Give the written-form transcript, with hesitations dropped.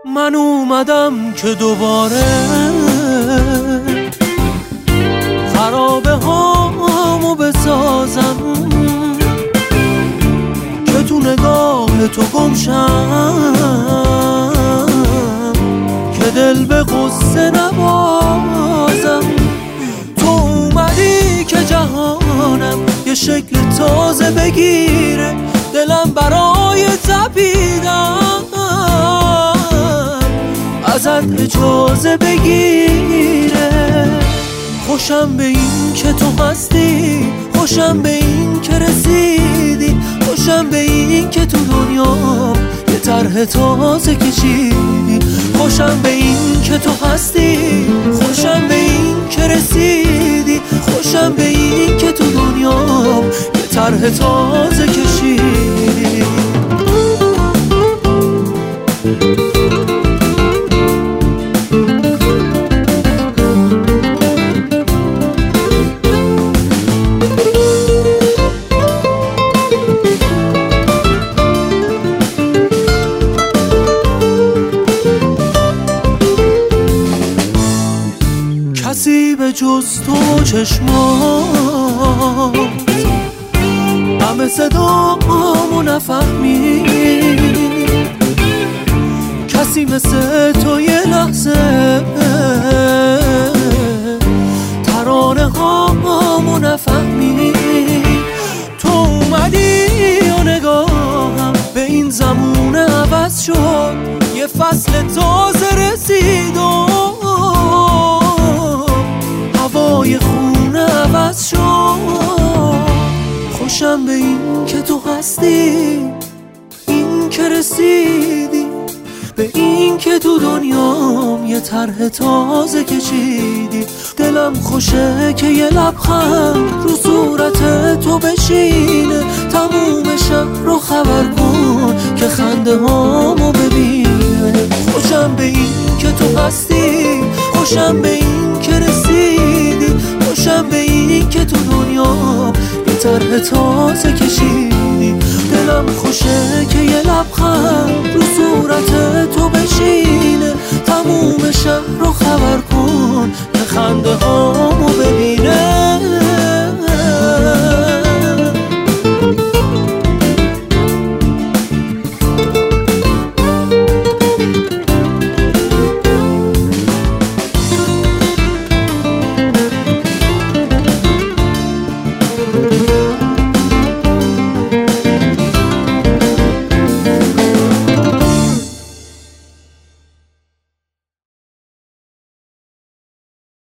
من اومدم که دوباره خرابه هامو بسازم، که تو نگاه تو گمشم، که دل به غصه نبازم. تو اومدی که جهانم یه شکل تازه بگیره، دلم برای تپیدن ازت اجازه بگیره. خوشم به این که تو هستی، خوشم به این که رسیدی، خوشم به این که تو دنیا یه طرح تازه کشیدی. خوشم به این که تو هستی، خوشم به این که رسیدی، خوشم به این که تو دنیا یه طرح تازه کشیدی. کسی به جز تو چشمات همه صدامو نفهمید، کسی مثل تو یه لحظه ترانه هامو نفهمید. تو اومدی و نگاهم به این زمونه عوض شد، یه فصل تازه رسید و هوای خونه عوض شد. خوشم به این که تو هستی، این که رسیدی، به این که تو دنیام یه طرح تازه کشیدی. دلم خوشه که یه لبخند رو صورت تو بشینه، تموم شهر رو خبر کن که خنده هامو ببینه. خوشم به این که تو هستی، خوشم به این که رسیدی، خوشم به این که تو دنیا یه طرح تازه کشیدی. دلم خوشه که یه لب